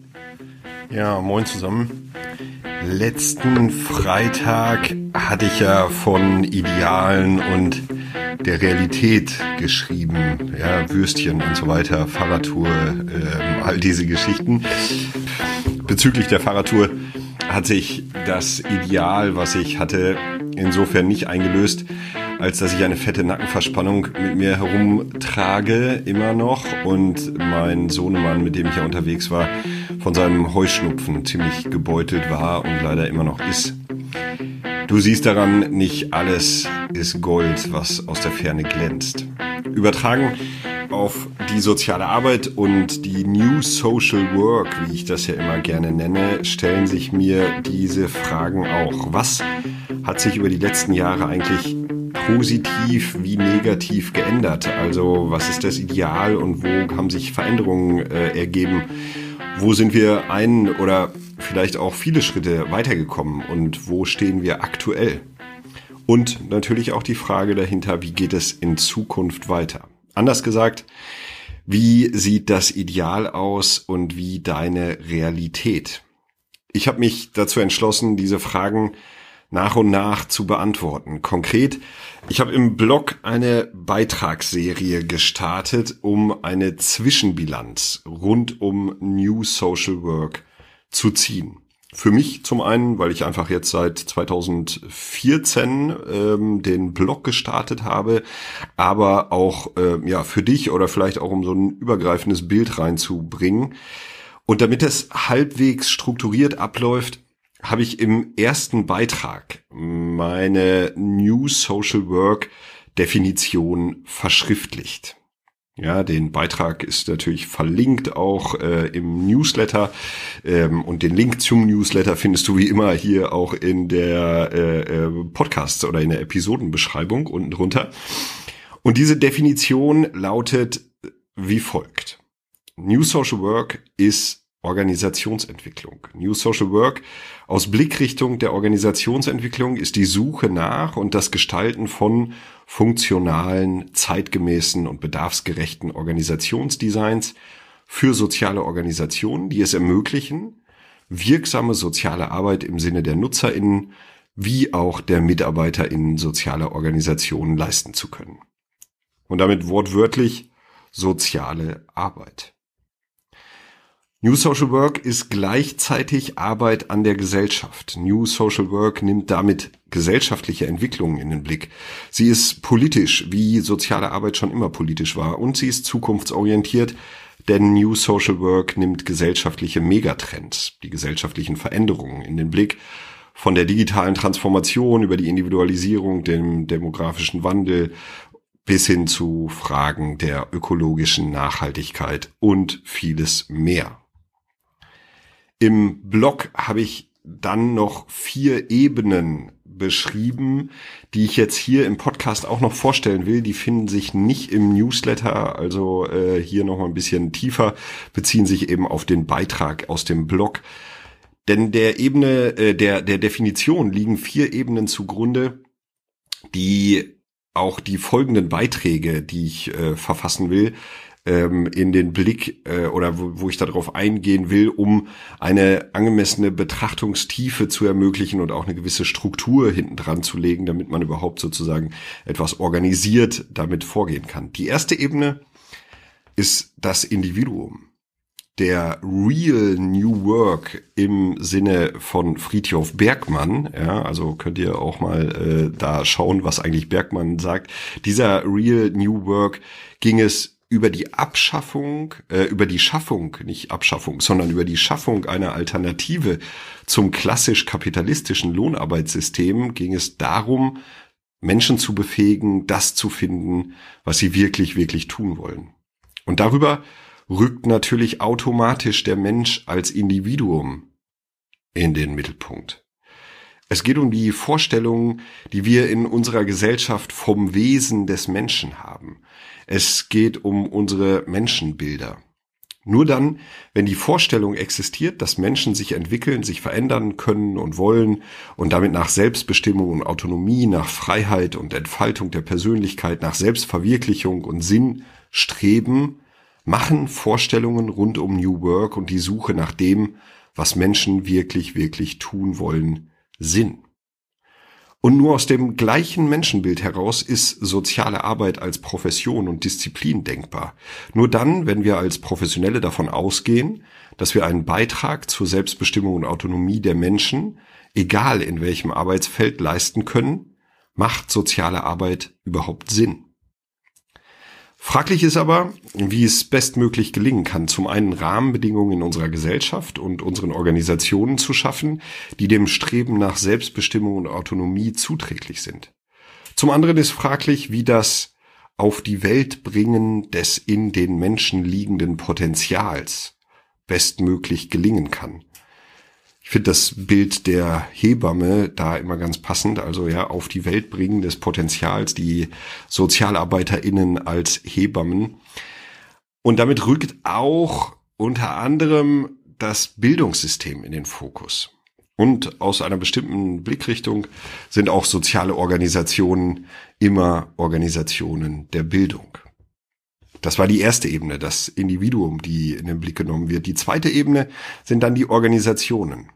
Ja, moin zusammen. Letzten Freitag hatte ich ja von Idealen und der Realität geschrieben. Ja, Würstchen und so weiter, Fahrradtour, all diese Geschichten. Bezüglich der Fahrradtour hat sich das Ideal, was ich hatte, insofern nicht eingelöst, als dass ich eine fette Nackenverspannung mit mir herumtrage, immer noch, und mein Sohnemann, mit dem ich ja unterwegs war, von seinem Heuschnupfen ziemlich gebeutelt war und leider immer noch ist. Du siehst daran, nicht alles ist Gold, was aus der Ferne glänzt. Übertragen auf die soziale Arbeit und die New Social Work, wie ich das ja immer gerne nenne, stellen sich mir diese Fragen auch. Was hat sich über die letzten Jahre eigentlich positiv wie negativ geändert? Also was ist das Ideal und wo haben sich Veränderungen ergeben? Wo sind wir ein oder vielleicht auch viele Schritte weitergekommen und wo stehen wir aktuell? Und natürlich auch die Frage dahinter, wie geht es in Zukunft weiter? Anders gesagt, wie sieht das Ideal aus und wie deine Realität? Ich habe mich dazu entschlossen, diese Fragen nach und nach zu beantworten. Konkret, ich habe im Blog eine Beitragsserie gestartet, um eine Zwischenbilanz rund um New Social Work zu ziehen. Für mich zum einen, weil ich einfach jetzt seit 2014 den Blog gestartet habe, aber auch für dich oder vielleicht auch um so ein übergreifendes Bild reinzubringen. Und damit es halbwegs strukturiert abläuft, habe ich im ersten Beitrag meine New Social Work Definition verschriftlicht. Ja, den Beitrag ist natürlich verlinkt auch im Newsletter und den Link zum Newsletter findest du wie immer hier auch in der Podcast oder in der Episodenbeschreibung unten drunter. Und diese Definition lautet wie folgt: New Social Work ist Organisationsentwicklung. New Social Work aus Blickrichtung der Organisationsentwicklung ist die Suche nach und das Gestalten von funktionalen, zeitgemäßen und bedarfsgerechten Organisationsdesigns für soziale Organisationen, die es ermöglichen, wirksame soziale Arbeit im Sinne der NutzerInnen wie auch der MitarbeiterInnen sozialer Organisationen leisten zu können. Und damit wortwörtlich soziale Arbeit. New Social Work ist gleichzeitig Arbeit an der Gesellschaft. New Social Work nimmt damit gesellschaftliche Entwicklungen in den Blick. Sie ist politisch, wie soziale Arbeit schon immer politisch war, und sie ist zukunftsorientiert, denn New Social Work nimmt gesellschaftliche Megatrends, die gesellschaftlichen Veränderungen in den Blick, von der digitalen Transformation über die Individualisierung, dem demografischen Wandel bis hin zu Fragen der ökologischen Nachhaltigkeit und vieles mehr. Im Blog habe ich dann noch 4 Ebenen beschrieben, die ich jetzt hier im Podcast auch noch vorstellen will. Die finden sich nicht im Newsletter, also hier noch mal ein bisschen tiefer, beziehen sich eben auf den Beitrag aus dem Blog. Denn der Ebene der Definition liegen 4 Ebenen zugrunde, die auch die folgenden Beiträge, die ich verfassen will, in den Blick oder wo ich darauf eingehen will, um eine angemessene Betrachtungstiefe zu ermöglichen und auch eine gewisse Struktur hinten dran zu legen, damit man überhaupt sozusagen etwas organisiert damit vorgehen kann. Die erste Ebene ist das Individuum. Der Real New Work im Sinne von Frithjof Bergmann, ja, also könnt ihr auch mal da schauen, was eigentlich Bergmann sagt. Dieser Real New Work ging es über die Schaffung einer Alternative zum klassisch kapitalistischen Lohnarbeitssystem, ging es darum, Menschen zu befähigen, das zu finden, was sie wirklich, wirklich tun wollen. Und darüber rückt natürlich automatisch der Mensch als Individuum in den Mittelpunkt. Es geht um die Vorstellungen, die wir in unserer Gesellschaft vom Wesen des Menschen haben. Es geht um unsere Menschenbilder. Nur dann, wenn die Vorstellung existiert, dass Menschen sich entwickeln, sich verändern können und wollen und damit nach Selbstbestimmung und Autonomie, nach Freiheit und Entfaltung der Persönlichkeit, nach Selbstverwirklichung und Sinn streben, machen Vorstellungen rund um New Work und die Suche nach dem, was Menschen wirklich, wirklich tun wollen, Sinn. Und nur aus dem gleichen Menschenbild heraus ist soziale Arbeit als Profession und Disziplin denkbar. Nur dann, wenn wir als Professionelle davon ausgehen, dass wir einen Beitrag zur Selbstbestimmung und Autonomie der Menschen, egal in welchem Arbeitsfeld, leisten können, macht soziale Arbeit überhaupt Sinn. Fraglich ist aber, wie es bestmöglich gelingen kann, zum einen Rahmenbedingungen in unserer Gesellschaft und unseren Organisationen zu schaffen, die dem Streben nach Selbstbestimmung und Autonomie zuträglich sind. Zum anderen ist fraglich, wie das auf die Welt bringen des in den Menschen liegenden Potenzials bestmöglich gelingen kann. Ich finde das Bild der Hebamme da immer ganz passend, also ja, auf die Welt bringen des Potenzials, die SozialarbeiterInnen als Hebammen. Und damit rückt auch unter anderem das Bildungssystem in den Fokus. Und aus einer bestimmten Blickrichtung sind auch soziale Organisationen immer Organisationen der Bildung. Das war die erste Ebene, das Individuum, die in den Blick genommen wird. Die zweite Ebene sind dann die Organisationen.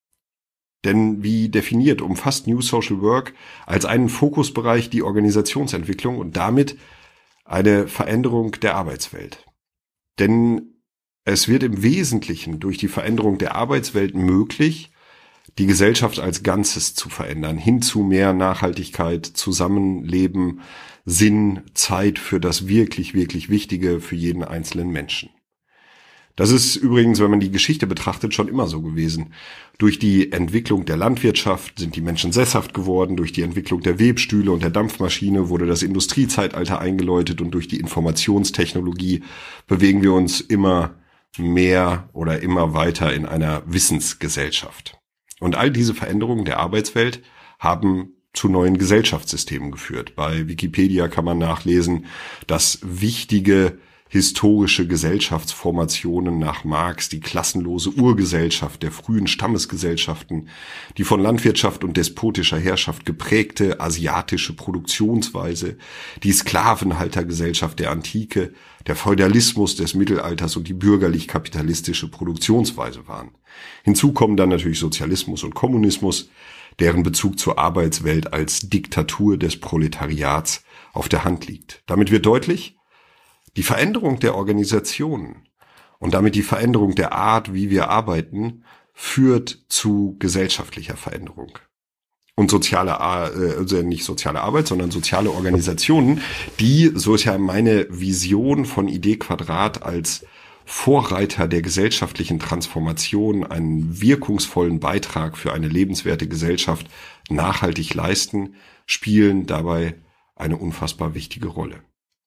Denn wie definiert, umfasst New Social Work als einen Fokusbereich die Organisationsentwicklung und damit eine Veränderung der Arbeitswelt. Denn es wird im Wesentlichen durch die Veränderung der Arbeitswelt möglich, die Gesellschaft als Ganzes zu verändern, hin zu mehr Nachhaltigkeit, Zusammenleben, Sinn, Zeit für das wirklich, wirklich Wichtige für jeden einzelnen Menschen. Das ist übrigens, wenn man die Geschichte betrachtet, schon immer so gewesen. Durch die Entwicklung der Landwirtschaft sind die Menschen sesshaft geworden, durch die Entwicklung der Webstühle und der Dampfmaschine wurde das Industriezeitalter eingeläutet und durch die Informationstechnologie bewegen wir uns immer mehr oder immer weiter in einer Wissensgesellschaft. Und all diese Veränderungen der Arbeitswelt haben zu neuen Gesellschaftssystemen geführt. Bei Wikipedia kann man nachlesen, dass wichtige historische Gesellschaftsformationen nach Marx die klassenlose Urgesellschaft der frühen Stammesgesellschaften, die von Landwirtschaft und despotischer Herrschaft geprägte asiatische Produktionsweise, die Sklavenhaltergesellschaft der Antike, der Feudalismus des Mittelalters und die bürgerlich-kapitalistische Produktionsweise waren. Hinzu kommen dann natürlich Sozialismus und Kommunismus, deren Bezug zur Arbeitswelt als Diktatur des Proletariats auf der Hand liegt. Damit wird deutlich, die Veränderung der Organisationen und damit die Veränderung der Art, wie wir arbeiten, führt zu gesellschaftlicher Veränderung. Und nicht soziale Arbeit, sondern soziale Organisationen, die, so ist ja meine Vision von Idee Quadrat, als Vorreiter der gesellschaftlichen Transformation einen wirkungsvollen Beitrag für eine lebenswerte Gesellschaft nachhaltig leisten, spielen dabei eine unfassbar wichtige Rolle.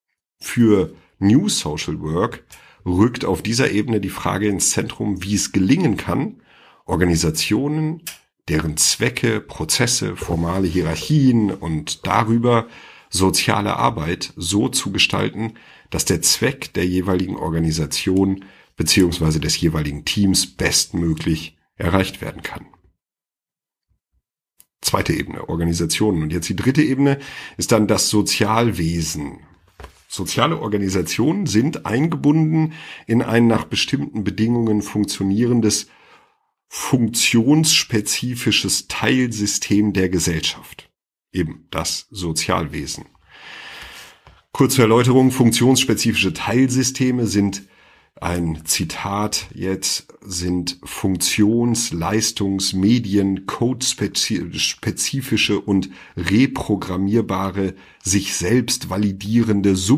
Für New Social Work rückt auf dieser Ebene die Frage ins Zentrum, wie es gelingen kann, Organisationen, deren Zwecke, Prozesse, formale Hierarchien und darüber soziale Arbeit so zu gestalten, dass der Zweck der jeweiligen Organisation bzw. des jeweiligen Teams bestmöglich erreicht werden kann. Zweite Ebene, Organisationen. Und jetzt die dritte Ebene ist dann das Sozialwesen. Soziale Organisationen sind eingebunden in ein nach bestimmten Bedingungen funktionierendes, funktionsspezifisches Teilsystem der Gesellschaft. Eben das Sozialwesen. Kurze Erläuterung, funktionsspezifische Teilsysteme sind, ein Zitat jetzt, sind funktions-, leistungs-, medien-, codespezifische und reprogrammierbare, sich selbst validierende ich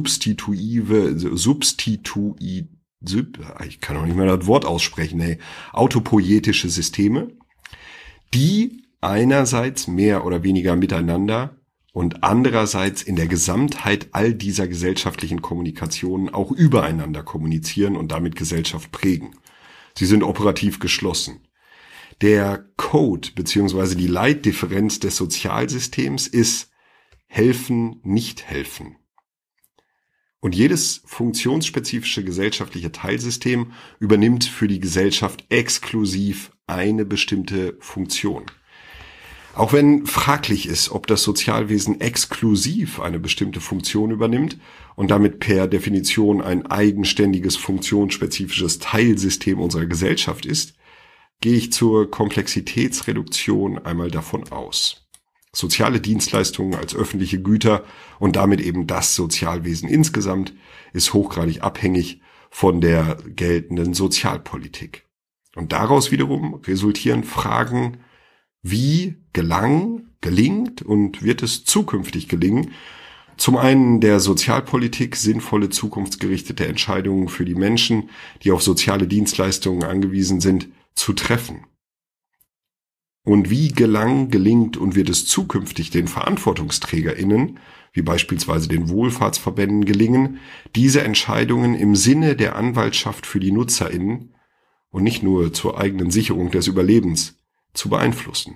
kann auch nicht mehr das Wort aussprechen, autopoietische Systeme, die einerseits mehr oder weniger miteinander und andererseits in der Gesamtheit all dieser gesellschaftlichen Kommunikationen auch übereinander kommunizieren und damit Gesellschaft prägen. Sie sind operativ geschlossen. Der Code bzw. die Leitdifferenz des Sozialsystems ist helfen, nicht helfen. Und jedes funktionsspezifische gesellschaftliche Teilsystem übernimmt für die Gesellschaft exklusiv eine bestimmte Funktion. Auch wenn fraglich ist, ob das Sozialwesen exklusiv eine bestimmte Funktion übernimmt und damit per Definition ein eigenständiges, funktionsspezifisches Teilsystem unserer Gesellschaft ist, gehe ich zur Komplexitätsreduktion einmal davon aus. Soziale Dienstleistungen als öffentliche Güter und damit eben das Sozialwesen insgesamt ist hochgradig abhängig von der geltenden Sozialpolitik. Und daraus wiederum resultieren Fragen, wie gelingt und wird es zukünftig gelingen, zum einen der Sozialpolitik sinnvolle zukunftsgerichtete Entscheidungen für die Menschen, die auf soziale Dienstleistungen angewiesen sind, zu treffen. Und wie gelingt und wird es zukünftig den VerantwortungsträgerInnen, wie beispielsweise den Wohlfahrtsverbänden, gelingen, diese Entscheidungen im Sinne der Anwaltschaft für die NutzerInnen und nicht nur zur eigenen Sicherung des Überlebens zu beeinflussen.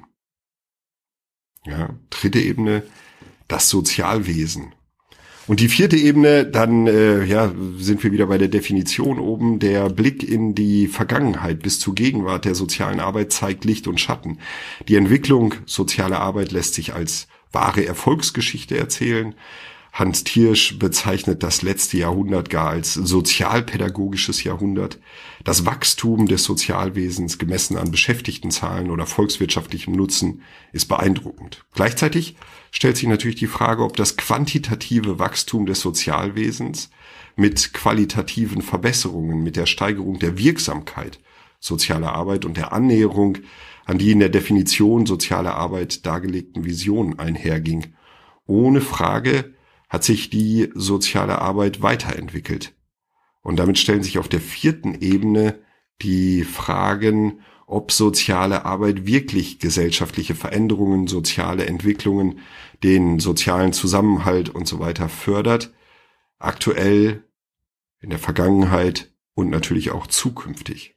Ja, dritte Ebene, das Sozialwesen. Und die vierte Ebene, dann sind wir wieder bei der Definition oben. Der Blick in die Vergangenheit bis zur Gegenwart der sozialen Arbeit zeigt Licht und Schatten. Die Entwicklung sozialer Arbeit lässt sich als wahre Erfolgsgeschichte erzählen. Hans Thiersch bezeichnet das letzte Jahrhundert gar als sozialpädagogisches Jahrhundert. Das Wachstum des Sozialwesens, gemessen an Beschäftigtenzahlen oder volkswirtschaftlichem Nutzen, ist beeindruckend. Gleichzeitig stellt sich natürlich die Frage, ob das quantitative Wachstum des Sozialwesens mit qualitativen Verbesserungen, mit der Steigerung der Wirksamkeit sozialer Arbeit und der Annäherung an die in der Definition soziale Arbeit dargelegten Visionen einherging. Ohne Frage hat sich die soziale Arbeit weiterentwickelt. Und damit stellen sich auf der vierten Ebene die Fragen, ob soziale Arbeit wirklich gesellschaftliche Veränderungen, soziale Entwicklungen, den sozialen Zusammenhalt und so weiter fördert, aktuell, in der Vergangenheit und natürlich auch zukünftig.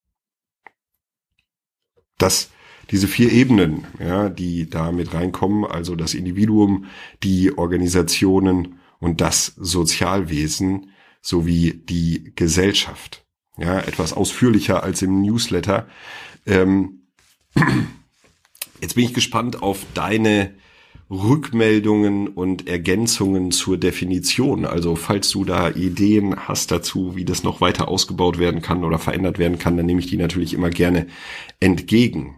Diese vier Ebenen, ja, die da mit reinkommen, also das Individuum, die Organisationen und das Sozialwesen sowie die Gesellschaft. Ja, etwas ausführlicher als im Newsletter. Jetzt bin ich gespannt auf deine Rückmeldungen und Ergänzungen zur Definition. Also falls du da Ideen hast dazu, wie das noch weiter ausgebaut werden kann oder verändert werden kann, dann nehme ich die natürlich immer gerne entgegen.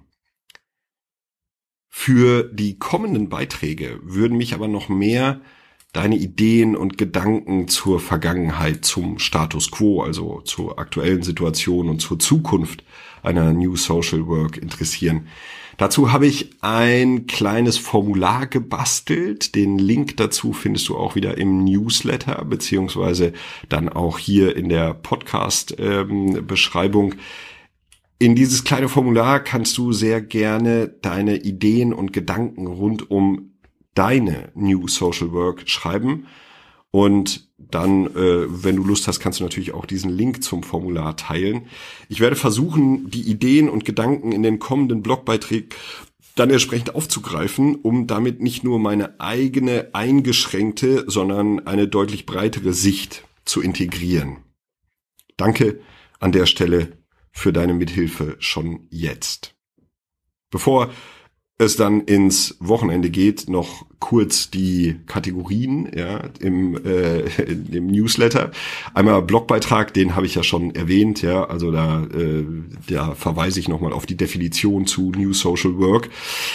Für die kommenden Beiträge würden mich aber noch mehr deine Ideen und Gedanken zur Vergangenheit, zum Status quo, also zur aktuellen Situation und zur Zukunft einer New Social Work interessieren. Dazu habe ich ein kleines Formular gebastelt. Den Link dazu findest du auch wieder im Newsletter, beziehungsweise dann auch hier in der Podcast-Beschreibung. In dieses kleine Formular kannst du sehr gerne deine Ideen und Gedanken rund um deine New Social Work schreiben. Und dann, wenn du Lust hast, kannst du natürlich auch diesen Link zum Formular teilen. Ich werde versuchen, die Ideen und Gedanken in den kommenden Blogbeiträgen dann entsprechend aufzugreifen, um damit nicht nur meine eigene eingeschränkte, sondern eine deutlich breitere Sicht zu integrieren. Danke an der Stelle für deine Mithilfe schon jetzt. Bevor es dann ins Wochenende geht, noch kurz die Kategorien im Newsletter. Einmal Blogbeitrag, den habe ich ja schon erwähnt, also da verweise ich nochmal auf die Definition zu New Social Work.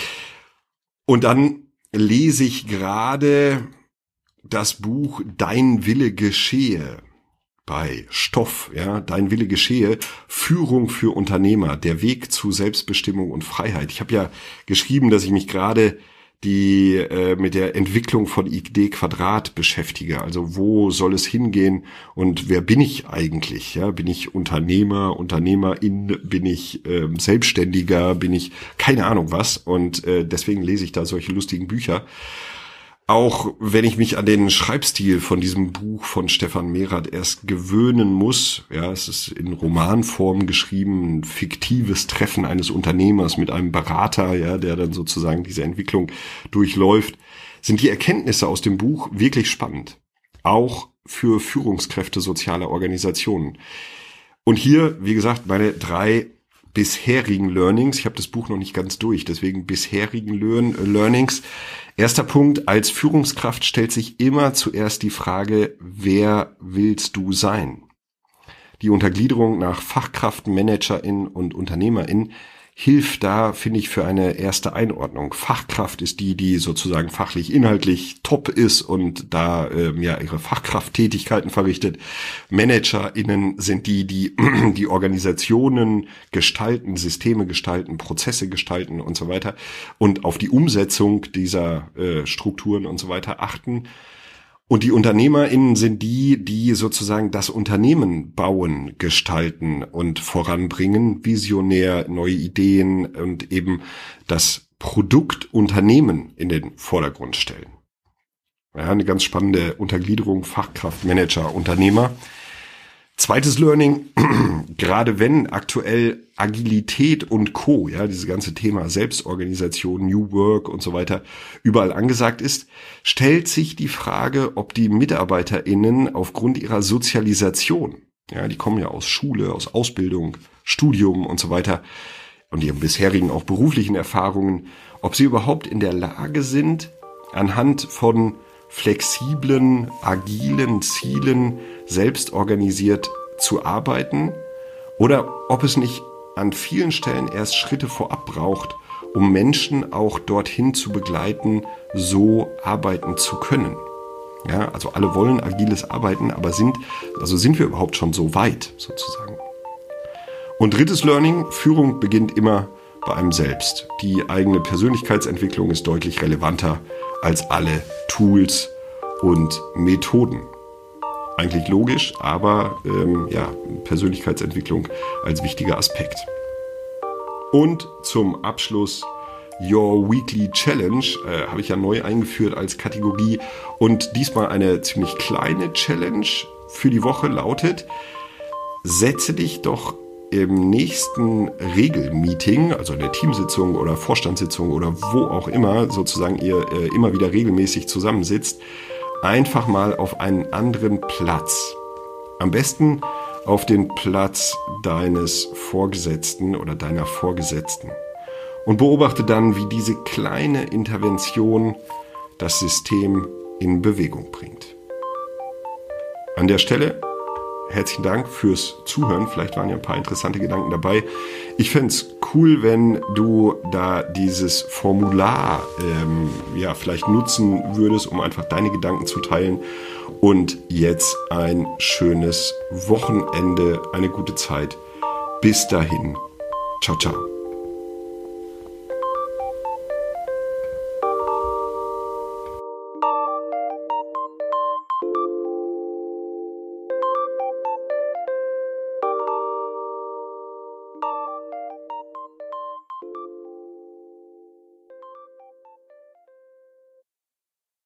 Und dann lese ich gerade das Buch Dein Wille geschehe bei Stoff, Dein Wille geschehe, Führung für Unternehmer, der Weg zu Selbstbestimmung und Freiheit. Ich habe ja geschrieben, dass ich mich gerade mit der Entwicklung von Idee Quadrat beschäftige. Also wo soll es hingehen und wer bin ich eigentlich? Bin ich Unternehmer, Unternehmerin, bin ich Selbstständiger, bin ich keine Ahnung was? Und deswegen lese ich da solche lustigen Bücher. Auch wenn ich mich an den Schreibstil von diesem Buch von Stefan Merath erst gewöhnen muss, es ist in Romanform geschrieben, ein fiktives Treffen eines Unternehmers mit einem Berater, der dann sozusagen diese Entwicklung durchläuft, sind die Erkenntnisse aus dem Buch wirklich spannend. Auch für Führungskräfte sozialer Organisationen. Und hier, wie gesagt, meine 3 bisherigen Learnings. Ich habe das Buch noch nicht ganz durch, deswegen bisherigen Learnings. Erster Punkt, als Führungskraft stellt sich immer zuerst die Frage, wer willst du sein? Die Untergliederung nach Fachkraft, Managerin und Unternehmerin hilft da, finde ich, für eine erste Einordnung. Fachkraft ist die sozusagen fachlich, inhaltlich top ist und da ihre Fachkrafttätigkeiten verrichtet. ManagerInnen sind die Organisationen gestalten, Systeme gestalten, Prozesse gestalten und so weiter und auf die Umsetzung dieser Strukturen und so weiter achten. Und die UnternehmerInnen sind die sozusagen das Unternehmen bauen, gestalten und voranbringen, visionär, neue Ideen und eben das Produktunternehmen in den Vordergrund stellen. Ja, eine ganz spannende Untergliederung, Fachkraft, Manager, Unternehmer. Zweites Learning, gerade wenn aktuell Agilität und Co., ja, dieses ganze Thema Selbstorganisation, New Work und so weiter überall angesagt ist, stellt sich die Frage, ob die MitarbeiterInnen aufgrund ihrer Sozialisation, ja, die kommen ja aus Schule, aus Ausbildung, Studium und so weiter und ihren bisherigen auch beruflichen Erfahrungen, ob sie überhaupt in der Lage sind, anhand von flexiblen, agilen Zielen selbst organisiert zu arbeiten oder ob es nicht an vielen Stellen erst Schritte vorab braucht, um Menschen auch dorthin zu begleiten, so arbeiten zu können. Ja, also alle wollen agiles Arbeiten, aber sind wir überhaupt schon so weit sozusagen? Und drittes Learning, Führung beginnt immer bei einem selbst. Die eigene Persönlichkeitsentwicklung ist deutlich relevanter als alle Tools und Methoden. Eigentlich logisch, aber Persönlichkeitsentwicklung als wichtiger Aspekt. Und zum Abschluss Your Weekly Challenge habe ich ja neu eingeführt als Kategorie und diesmal eine ziemlich kleine Challenge für die Woche lautet: Setze dich doch im nächsten Regelmeeting, also in der Teamsitzung oder Vorstandssitzung oder wo auch immer sozusagen ihr immer wieder regelmäßig zusammensitzt, einfach mal auf einen anderen Platz. Am besten auf den Platz deines Vorgesetzten oder deiner Vorgesetzten. Und beobachte dann, wie diese kleine Intervention das System in Bewegung bringt. An der Stelle herzlichen Dank fürs Zuhören. Vielleicht waren ja ein paar interessante Gedanken dabei. Ich fände es cool, wenn du da dieses Formular vielleicht nutzen würdest, um einfach deine Gedanken zu teilen. Und jetzt ein schönes Wochenende, eine gute Zeit. Bis dahin. Ciao, ciao.